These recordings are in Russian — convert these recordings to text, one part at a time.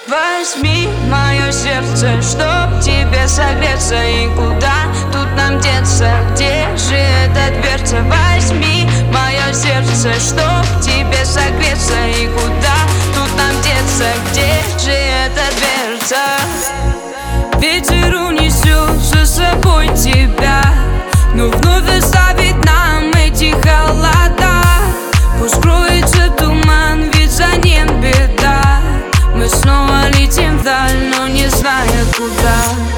Возьми мое сердце, чтоб тебе согреться. И куда тут нам деться? Где же эта дверца? Возьми мое сердце, чтоб тебе согреться. И куда тут нам деться? Где же эта дверца? Ветер унесет за собой тебя, но вновь оставит нам эти холода. Пусть кроется туман, ведь за ним беда. Мы снова летим вдаль, но не зная куда.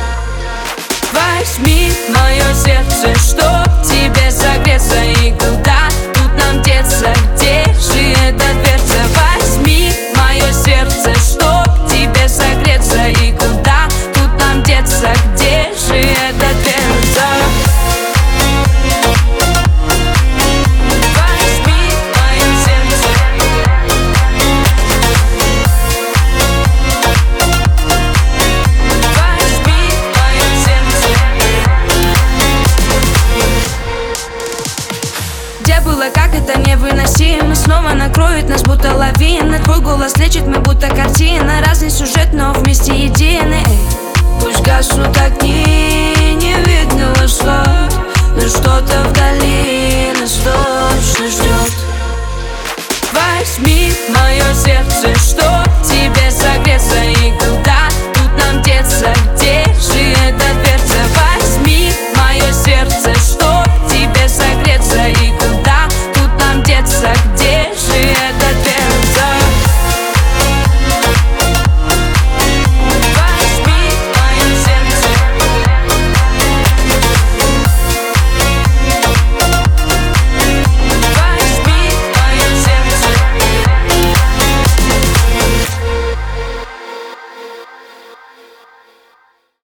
Возьми мое сердце, чтоб тебе согреться. И куда тут нам деться? Где же эта дверца? Возьми мое сердце, чтоб тебе согреться. И куда тут нам деться? Где же эта дверца? Где было, как это невыносимо. Снова накроет нас будто лавина. Твой голос лечит, мы будто картина. Разный сюжет, но вместе едины. Пусть гаснут огни, не видно восход, но что-то вдали нас точно ждет. Возьми мое сердце,